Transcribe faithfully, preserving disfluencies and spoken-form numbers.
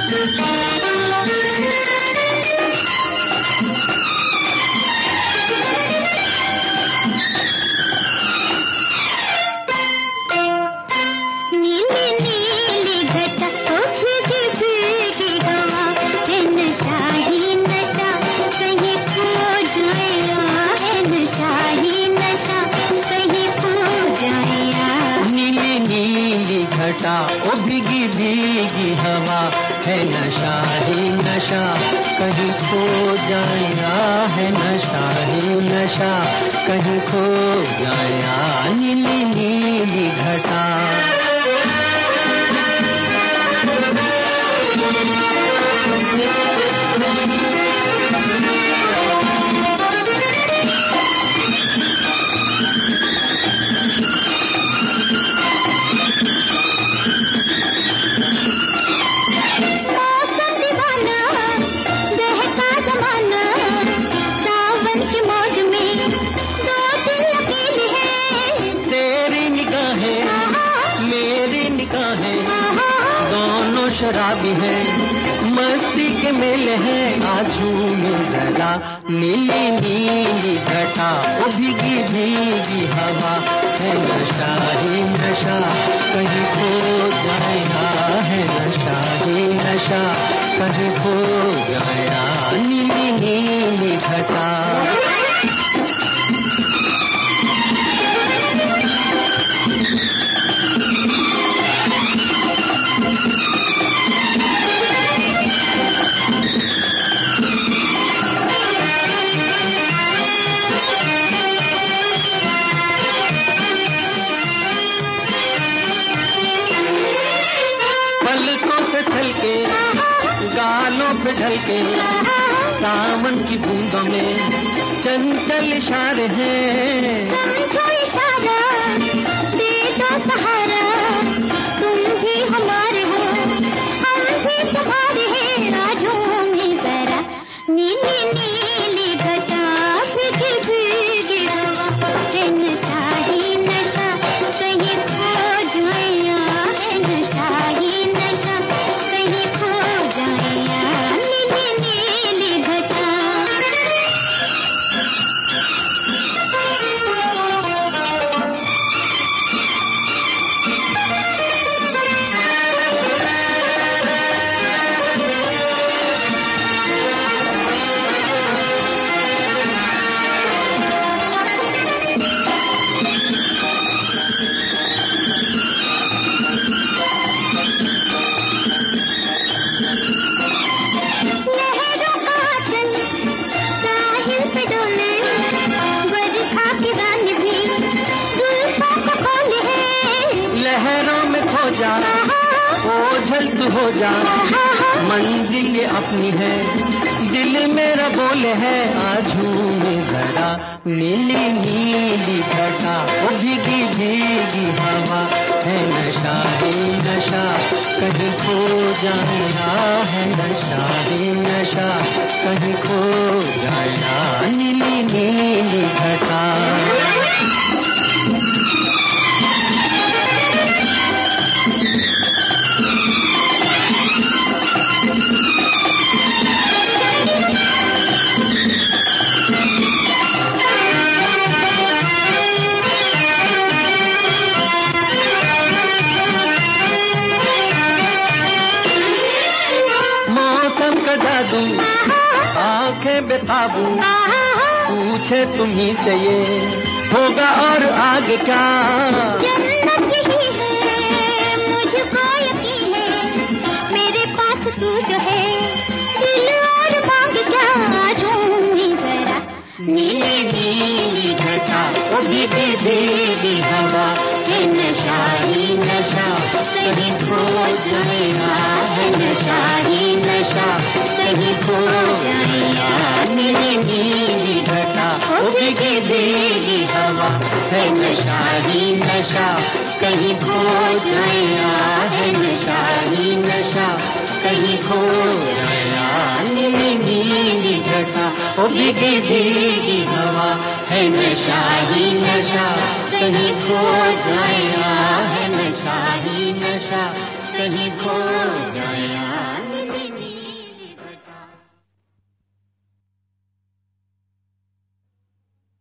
ओ भीगी भीगी हवा है नशा ही नशा, कहीं खो जाया है नशा ही नशा, कहीं खो जाया। नीली नीली घटा शराबी है, मस्ती के मेले हैं, आजू में जरा। नीली नीली घटा ओ भीगी भीगी हवा है नशा ही नशा, कहीं खो जाया है नशा ही नशा, कहीं खो जाया। नीली नीली घटा छलके गालों पे ढलके सावन की बूंदों में चंचल इशारे हैं। समझो इशारा दे दो सहारा, तुम भी हमारे हो हम भी तुम्हारे हैं, राजों में जरा। नीली नीली घटा भीगी भीगी हवा है नशा ही नशा, कहीं खो जाया है नशा ही नशा, कहीं खो जाया। नीली नीली घटा ओझल तू हो जा, मंजिल ये अपनी है, दिल मेरा बोले है, आजू में जरा। नीली नीली घटा ओ भीगी भीगी हवा है नशा ही नशा, कहीं खो जाया है नशा ही नशा, कहीं खो जाया। नीली नीली घटा जादू आंखें बेकाबू, पूछे तुम्ही से ये होगा और आगे क्या। जन्नत ही है मुझको यकीन है, मेरे पास तू जो है, दिल और मांग क्या। झूमी जरा नीली नीली घटा ओ भीगी भीगी हवा है नशा ही नशा, कहीं खो जाया है नशा ही नशा, कहीं खो जाया। नीली नीली घटा ओ भीगी भीगी हवा है नशा ही नशा, कहीं खो जाया है नशा ही नशा, कहीं खो जाया। नीली नीली घटा ओ भीगी भीगी हवा है नशा ही नशा, कहीं खो जाया है नशा ही नशा, कहीं खो जाया।